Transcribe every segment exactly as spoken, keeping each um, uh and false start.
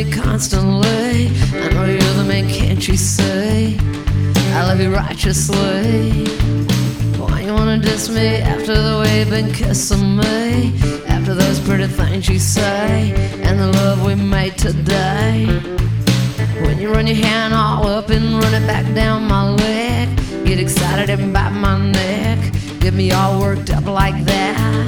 me constantly. I know you're the man, can't you say I love you righteously? Why you wanna diss me after the way you've been kissing me? After those pretty things you say and the love we made today. When you run your hand all up and run it back down my leg, get excited and bite my neck, get me all worked up like that.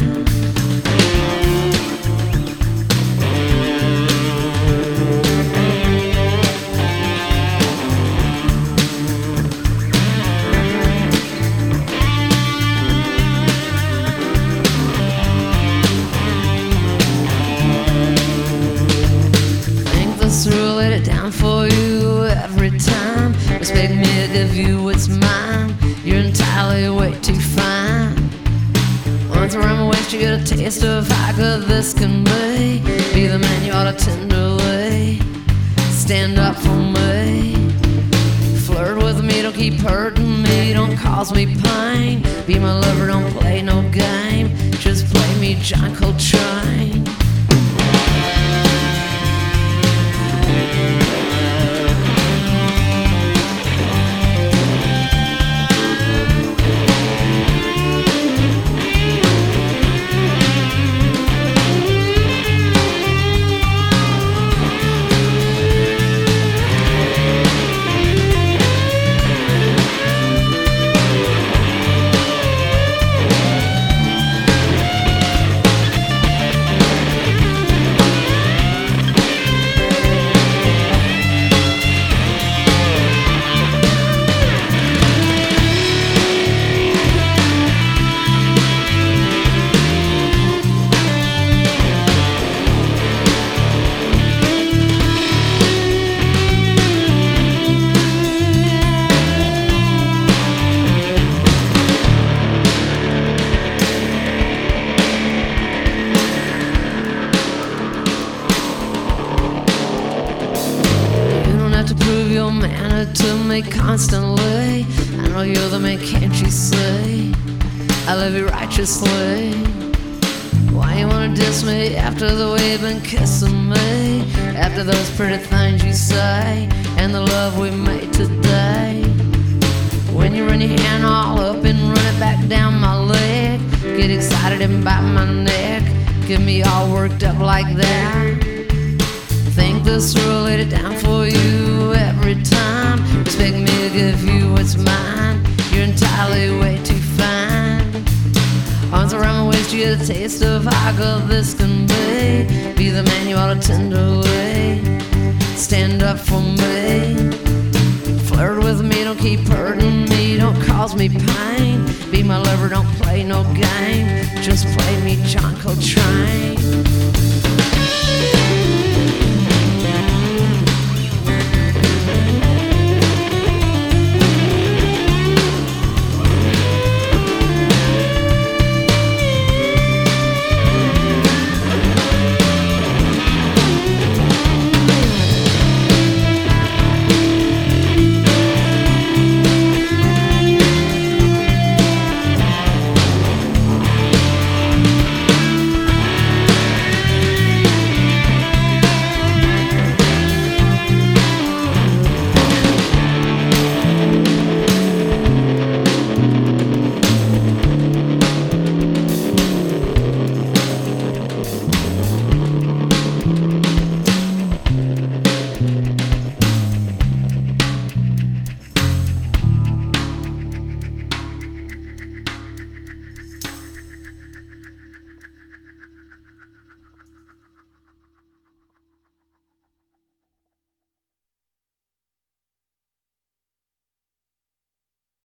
Through, laid it down for you every time. Expect me to give you what's mine. You're entirely way too fine. Once around my waist, you get a taste of how good this can be. Be the man you ought to tenderly stand up for me. Flirt with me, don't keep hurting me, don't cause me pain. Be my lover, don't play no game, just play me John Coltrane. To prove your manner to me constantly. I know you're the man, can't you see I love you righteously? Why you wanna diss me after the way you've been kissing me? After those pretty things you say and the love we made today. When you run your hand all up and run it back down my leg, get excited and bite my neck, get me all worked up like that. Think this through, laid it down for you every time. Expect me to give you what's mine. You're entirely way too fine. Arms around my waist, you get a taste of how good this can be. Be the man you ought to tenderly stand up for me. Flirt with me, don't keep hurting me, don't cause me pain. Be my lover, don't play no game, just play me John Coltrane.